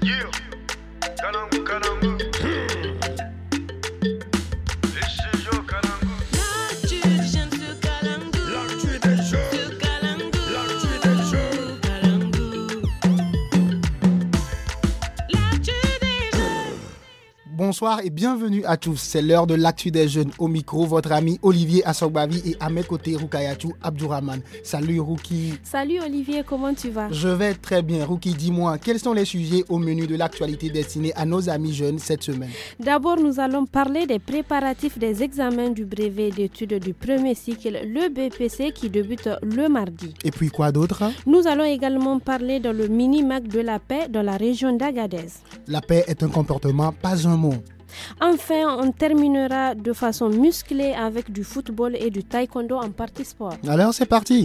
Bonsoir et bienvenue à tous. C'est l'heure de l'actu des jeunes. Au micro, votre ami Olivier Assogbavi et à mes côtés, Rukayatou Abdourahmane. Salut Ruki. Salut Olivier, comment tu vas? Je vais très bien. Ruki, dis-moi, quels sont les sujets au menu de l'actualité destinés à nos amis jeunes cette semaine? D'abord, nous allons parler des préparatifs des examens du brevet d'études du premier cycle, le BPC, qui débute le mardi. Et puis quoi d'autre? Nous allons également parler dans le mini-mac de la paix dans la région d'Agadez. La paix est un comportement, pas un mot. Enfin, on terminera de façon musclée avec du football et du taekwondo en partie sport. Alors, c'est parti!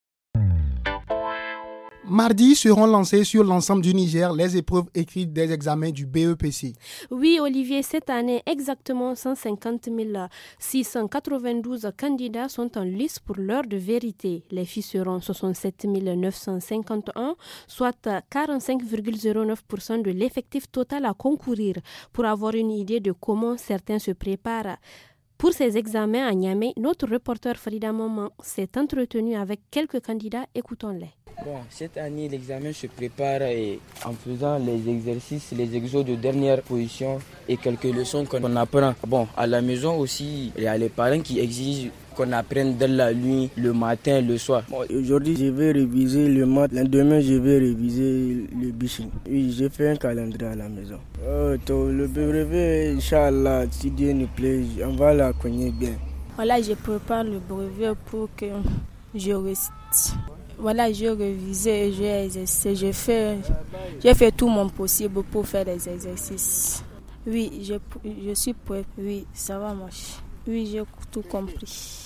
Mardi seront lancées sur l'ensemble du Niger les épreuves écrites des examens du BEPC. Oui, Olivier, cette année, exactement 150 692 candidats sont en lice pour l'heure de vérité. Les filles seront 67 951, soit 45,09% de l'effectif total à concourir. Pour avoir une idée de comment certains se préparent pour ces examens à Niamey, notre reporter Frida Maman s'est entretenu avec quelques candidats. Écoutons-les. Bon, cette année, l'examen se prépare en faisant les exercices, les exos de dernière position et quelques leçons qu'on apprend. Bon, à la maison aussi, il y a les parents qui exigent qu'on apprenne dans la nuit, le matin, le soir. Bon, aujourd'hui, je vais réviser le maths. Demain, je vais réviser le bichin. Oui, j'ai fait un calendrier à la maison. Le brevet, Inch'Allah, si Dieu nous plaît, on va la cogner bien. Voilà, je prépare le brevet pour que je réussisse. Voilà, j'ai révisé et j'ai exercé. J'ai fait tout mon possible pour faire des exercices. Oui, je suis prêt. Oui, ça va marcher. Oui, j'ai tout compris.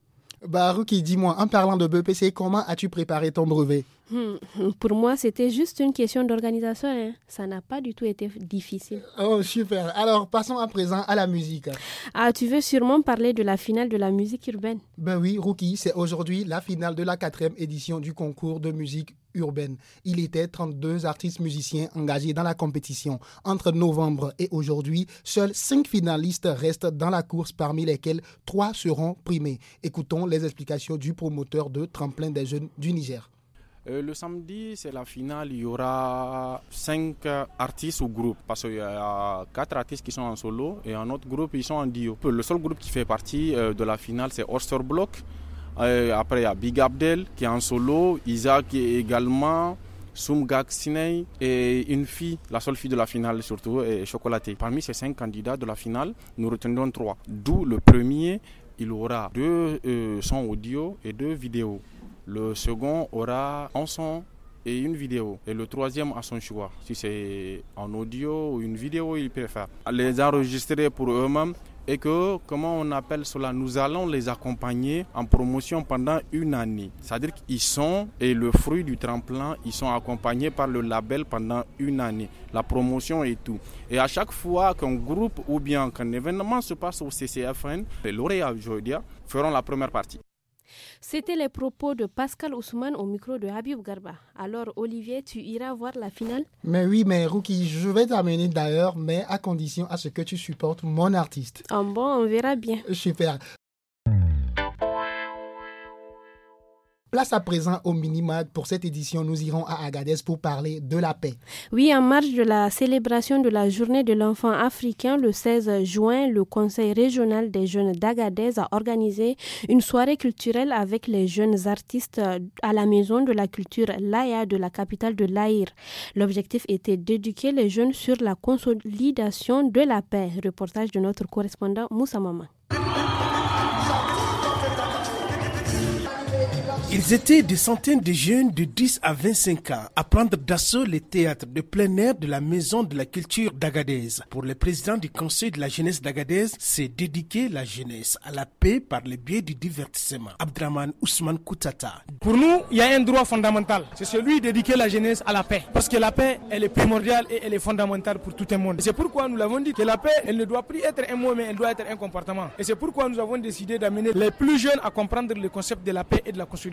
Ruki, dis-moi, en parlant de BPC, comment as-tu préparé ton brevet? Pour moi, c'était juste une question d'organisation. Hein. Ça n'a pas du tout été difficile. Oh, super. Alors, passons à présent à la musique. Ah, tu veux sûrement parler de la finale de la musique urbaine? Ben oui, Ruki, c'est aujourd'hui la finale de la 4e édition du concours de musique urbaine. Il était 32 artistes musiciens engagés dans la compétition. Entre novembre et aujourd'hui, seuls 5 finalistes restent dans la course, parmi lesquels 3 seront primés. Écoutons les explications du promoteur de Tremplin des jeunes du Niger. Le samedi, c'est la finale. Il y aura 5 artistes ou groupes. Parce qu'il y a 4 artistes qui sont en solo et un autre groupe, ils sont en duo. Le seul groupe qui fait partie de la finale, c'est Osterblock. Après, il y a Big Abdel qui est en solo. Isaac également. Soumgak Sinei et une fille, la seule fille de la finale surtout, est Chocolaté. Parmi ces 5 candidats de la finale, nous retenons 3. D'où le premier, il aura 2 sons audio et 2 vidéos. Le second aura un son et une vidéo. Et le troisième a son choix. Si c'est en audio ou une vidéo, il préfère les enregistrer pour eux-mêmes. Et que, comment on appelle cela, nous allons les accompagner en promotion pendant une année. C'est-à-dire qu'ils sont, et le fruit du tremplin, ils sont accompagnés par le label pendant une année. La promotion et tout. Et à chaque fois qu'un groupe ou bien qu'un événement se passe au CCFN, les lauréats, je veux dire, feront la première partie. C'était les propos de Pascal Ousmane au micro de Habib Garba. Alors Olivier, tu iras voir la finale? Mais oui, mais Ruki, je vais t'amener d'ailleurs, mais à condition à ce que tu supportes mon artiste. Ah bon, on verra bien. Super. Place à présent au Mini-Mag. Pour cette édition, nous irons à Agadez pour parler de la paix. Oui, en marge de la célébration de la journée de l'enfant africain, le 16 juin, le Conseil régional des jeunes d'Agadez a organisé une soirée culturelle avec les jeunes artistes à la maison de la culture Laya de la capitale de l'Aïr. L'objectif était d'éduquer les jeunes sur la consolidation de la paix. Reportage de notre correspondant Moussa Maman. Ils étaient des centaines de jeunes de 10 à 25 ans à prendre d'assaut les théâtres de plein air de la Maison de la Culture d'Agadez. Pour le président du Conseil de la jeunesse d'Agadez, c'est dédiquer la jeunesse à la paix par le biais du divertissement. Abdraman Ousmane Koutata. Pour nous, il y a un droit fondamental. C'est celui d'éduquer la jeunesse à la paix. Parce que la paix, elle est primordiale et elle est fondamentale pour tout un monde. Et c'est pourquoi nous l'avons dit que la paix, elle ne doit plus être un mot, mais elle doit être un comportement. Et c'est pourquoi nous avons décidé d'amener les plus jeunes à comprendre le concept de la paix et de la consolidation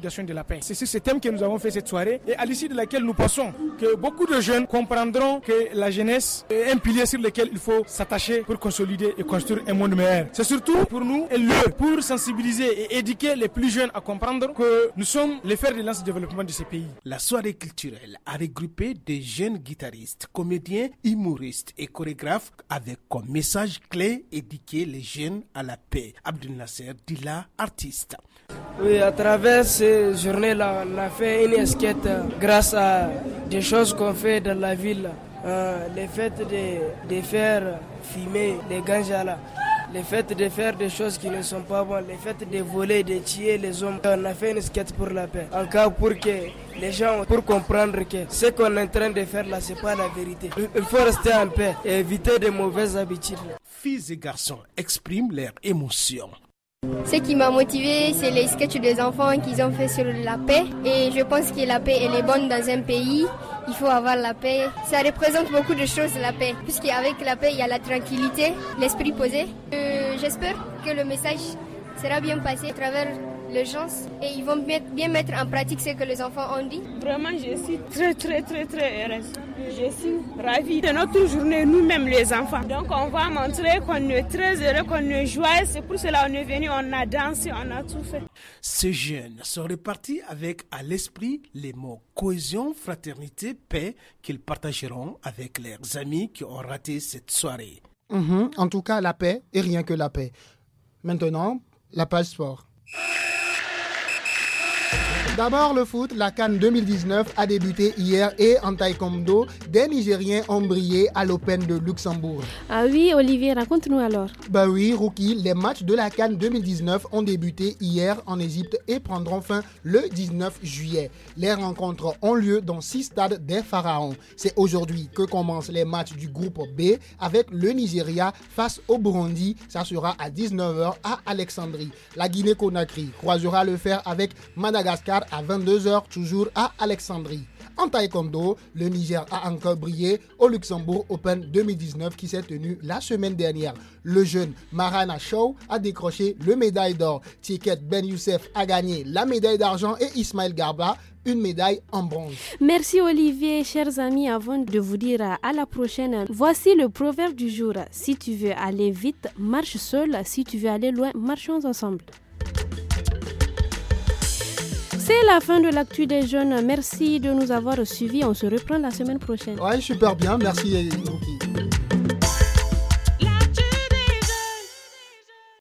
consolidation de la paix. C'est sur ce thème que nous avons fait cette soirée et à l'issue de laquelle nous pensons que beaucoup de jeunes comprendront que la jeunesse est un pilier sur lequel il faut s'attacher pour consolider et construire un monde meilleur. C'est surtout pour nous un lieu pour sensibiliser et éduquer les plus jeunes à comprendre que nous sommes les fers de lance du développement de ce pays. La soirée culturelle a regroupé des jeunes guitaristes, comédiens, humoristes et chorégraphes avec comme message clé éduquer les jeunes à la paix. Abdel Nasser Dila, artiste. Oui, à travers ces journées-là, on a fait une esquette grâce à des choses qu'on fait dans la ville. Les fêtes de faire fumer les ganjas là. Les fêtes de faire des choses qui ne sont pas bonnes, les fêtes de voler, de tuer les hommes. On a fait une sketch pour la paix. En cas pour que les gens, pour comprendre que ce qu'on est en train de faire là, c'est pas la vérité. Il faut rester en paix et éviter de mauvaises habitudes. Filles et garçons expriment leurs émotions. Ce qui m'a motivé, c'est les sketchs des enfants qu'ils ont fait sur la paix. Et je pense que la paix, elle est bonne dans un pays. Il faut avoir la paix. Ça représente beaucoup de choses, la paix. Puisqu'avec la paix, il y a la tranquillité, l'esprit posé. J'espère que le message sera bien passé à travers les gens et ils vont bien mettre en pratique ce que les enfants ont dit. Vraiment, je suis très heureuse. Je suis ravie de notre journée, nous-mêmes les enfants. Donc on va montrer qu'on est très heureux, qu'on est joyeux. C'est pour cela qu'on est venu, on a dansé, on a tout fait. Ces jeunes sont repartis avec à l'esprit les mots cohésion, fraternité, paix qu'ils partageront avec leurs amis qui ont raté cette soirée. En tout cas, la paix et rien que la paix. Maintenant, la page sport. D'abord le foot, la CAN 2019 a débuté hier et en taekwondo, des Nigériens ont brillé à l'Open de Luxembourg. Ah oui, Olivier, raconte-nous alors. Bah oui, Rookie, les matchs de la CAN 2019 ont débuté hier en Égypte et prendront fin le 19 juillet. Les rencontres ont lieu dans 6 stades des Pharaons. C'est aujourd'hui que commencent les matchs du groupe B avec le Nigeria face au Burundi. Ça sera à 19h à Alexandrie. La Guinée-Conakry croisera le fer avec Madagascar à 22h, toujours à Alexandrie. En taekwondo, le Niger a encore brillé au Luxembourg Open 2019 qui s'est tenu la semaine dernière. Le jeune Marana Shaw a décroché le médaille d'or. Tiket Ben Youssef a gagné la médaille d'argent et Ismaël Garba une médaille en bronze. Merci Olivier, chers amis. Avant de vous dire à la prochaine, voici le proverbe du jour. Si tu veux aller vite, marche seul. Si tu veux aller loin, marchons ensemble. C'est la fin de l'actu des jeunes. Merci de nous avoir suivis. On se reprend la semaine prochaine. Ouais, super bien. Merci, Ruki.